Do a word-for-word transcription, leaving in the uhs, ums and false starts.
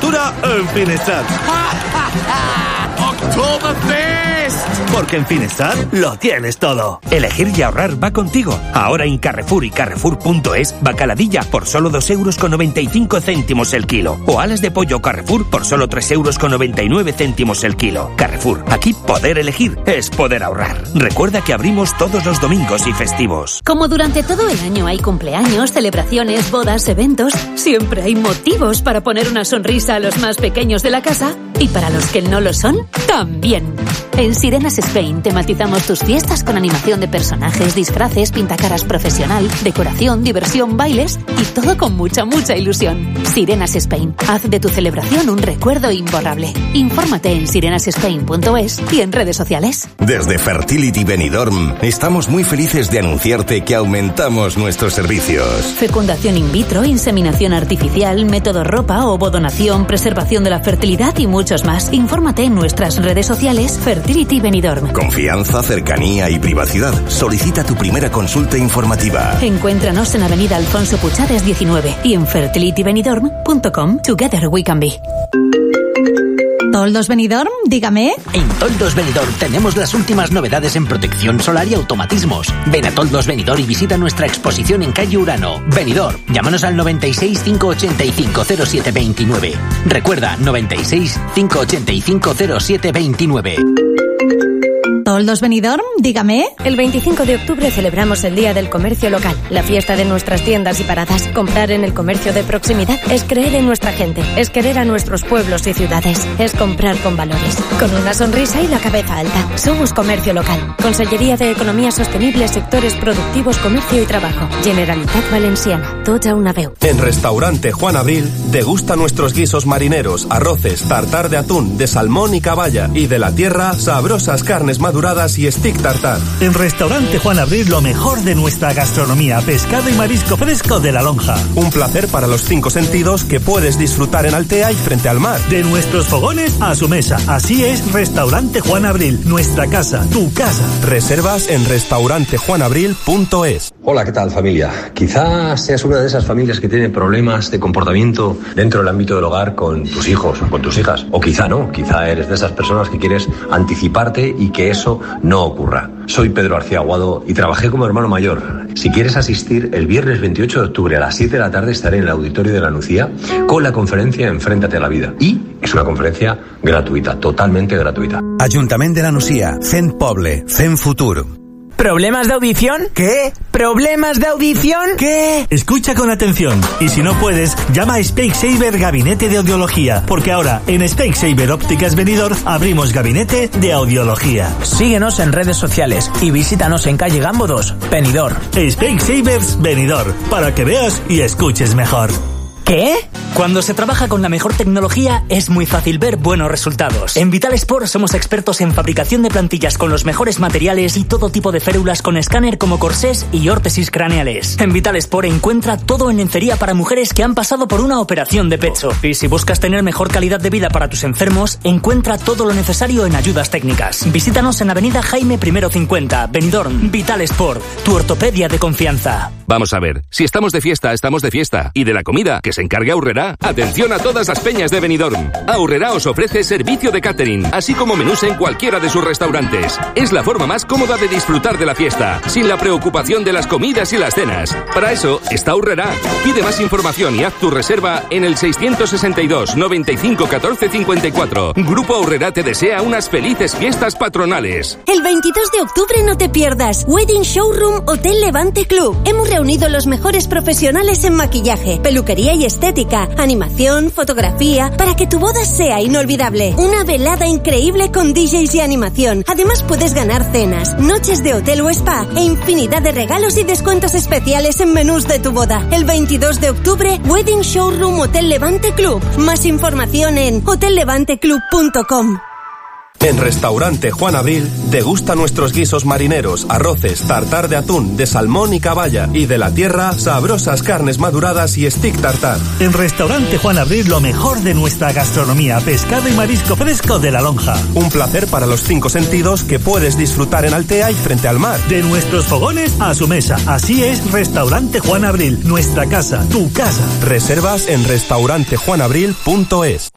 temperatura en Finestrat. ¡Oktoberfest! Porque en Finestrat lo tienes todo. Elegir y ahorrar va contigo. Ahora en Carrefour y Carrefour punto es, bacaladilla por solo dos euros con noventa y cinco céntimos el kilo. O alas de pollo Carrefour por solo tres euros con noventa y nueve céntimos el kilo. Carrefour, aquí poder elegir es poder ahorrar. Recuerda que abrimos todos los domingos y festivos. Como durante todo el año hay cumpleaños, celebraciones, bodas, eventos, siempre hay motivos para poner una sonrisa a los más pequeños de la casa y para los que no lo son, también. En Sirenas Spain tematizamos tus fiestas con animación de personajes, disfraces, pintacaras profesional, decoración, diversión, bailes y todo con mucha, mucha ilusión. Sirenas Spain, haz de tu celebración un recuerdo imborrable. Infórmate en sirenas spain punto es y en redes sociales. Desde Fertility Benidorm estamos muy felices de anunciarte que aumentamos nuestros servicios. Fecundación in vitro, inseminación artificial, método ropa, ovodonación, preservación de la fertilidad y muchos más. Infórmate en nuestras redes sociales Fertility Benidorm. Confianza, cercanía y privacidad. Solicita tu primera consulta informativa. Encuéntranos en Avenida Alfonso Puchades diecinueve y en fertility benidorm punto com. Together we can be. ¿Toldos Benidorm? Dígame. En Toldos Benidorm tenemos las últimas novedades en protección solar y automatismos. Ven a Toldos Benidorm y visita nuestra exposición en calle Urano. Benidorm, llámanos al noventa y seis, cinco ochenta y cinco, cero siete veintinueve. Recuerda, noventa y seis, cinco ochenta y cinco, cero siete veintinueve. ¿Toldos Benidorm? Dígame. El veinticinco de octubre celebramos el Día del Comercio Local, la fiesta de nuestras tiendas y paradas. Comprar en el comercio de proximidad es creer en nuestra gente, es querer a nuestros pueblos y ciudades, es comprar con valores, con una sonrisa y la cabeza alta. Somos Comercio Local. Consellería de Economía Sostenible, Sectores Productivos, Comercio y Trabajo. Generalitat Valenciana. Tota una veu. En Restaurante Juan Abril degusta nuestros guisos marineros, arroces, tartar de atún, de salmón y caballa. Y de la tierra, sabrosas carnes maduradas y stick tartar. En Restaurante Juan Abril lo mejor de nuestra gastronomía, pescado y marisco fresco de La Lonja. Un placer para los cinco sentidos que puedes disfrutar en Altea y frente al mar. De nuestros fogones a su mesa. Así es Restaurante Juan Abril, nuestra casa, tu casa. Reservas en restaurante juan abril punto es. Hola, ¿qué tal, familia? Quizás seas una de esas familias que tienen problemas de comportamiento dentro del ámbito del hogar con tus hijos o con tus hijas. O quizá no, quizá eres de esas personas que quieres anticiparte y que eso no ocurra. Soy Pedro García Aguado y trabajé como hermano mayor. Si quieres asistir, el viernes veintiocho de octubre a las siete de la tarde estaré en el auditorio de la Nucía con la conferencia Enfréntate a la vida. Y es una conferencia gratuita, totalmente gratuita. Ayuntamiento de la Nucía, Fent Poble, Fent Futur. ¿Problemas de audición? ¿Qué? ¿Problemas de audición? ¿Qué? Escucha con atención y si no puedes, llama a Speaksaver Gabinete de Audiología, porque ahora en Speaksaver Ópticas Benidorm abrimos Gabinete de Audiología. Síguenos en redes sociales y visítanos en calle Gambo dos, Benidorm. Speaksavers Benidorm, para que veas y escuches mejor. ¿Qué? Cuando se trabaja con la mejor tecnología es muy fácil ver buenos resultados. En Vital Sport somos expertos en fabricación de plantillas con los mejores materiales y todo tipo de férulas con escáner como corsés y órtesis craneales. En Vital Sport encuentra todo en lencería para mujeres que han pasado por una operación de pecho. Y si buscas tener mejor calidad de vida para tus enfermos, encuentra todo lo necesario en ayudas técnicas. Visítanos en Avenida Jaime I cincuenta, Benidorm. Vital Sport, tu ortopedia de confianza. Vamos a ver, si estamos de fiesta, estamos de fiesta. Y de la comida, que se encargue Aurrerá. Atención a todas las peñas de Benidorm. Aurrerá os ofrece servicio de catering, así como menús en cualquiera de sus restaurantes. Es la forma más cómoda de disfrutar de la fiesta, sin la preocupación de las comidas y las cenas. Para eso está Aurrerá. Pide más información y haz tu reserva en el seiscientos sesenta y dos, noventa y cinco, catorce cincuenta y cuatro. Grupo Aurrerá te desea unas felices fiestas patronales. El veintidós de octubre no te pierdas Wedding Showroom Hotel Levante Club. Hemos reunido los mejores profesionales en maquillaje, peluquería y estética, animación, fotografía, para que tu boda sea inolvidable. Una velada increíble con D Js y animación. Además puedes ganar cenas, noches de hotel o spa e infinidad de regalos y descuentos especiales en menús de tu boda. El veintidós de octubre, Wedding Showroom Hotel Levante Club. Más información en hotel levante club punto com. En Restaurante Juan Abril degusta nuestros guisos marineros, arroces, tartar de atún, de salmón y caballa. Y de la tierra, sabrosas carnes maduradas y stick tartar. En Restaurante Juan Abril lo mejor de nuestra gastronomía, pescado y marisco fresco de La Lonja. Un placer para los cinco sentidos que puedes disfrutar en Altea y frente al mar. De nuestros fogones a su mesa. Así es Restaurante Juan Abril, nuestra casa, tu casa. Reservas en restaurante juan abril punto es.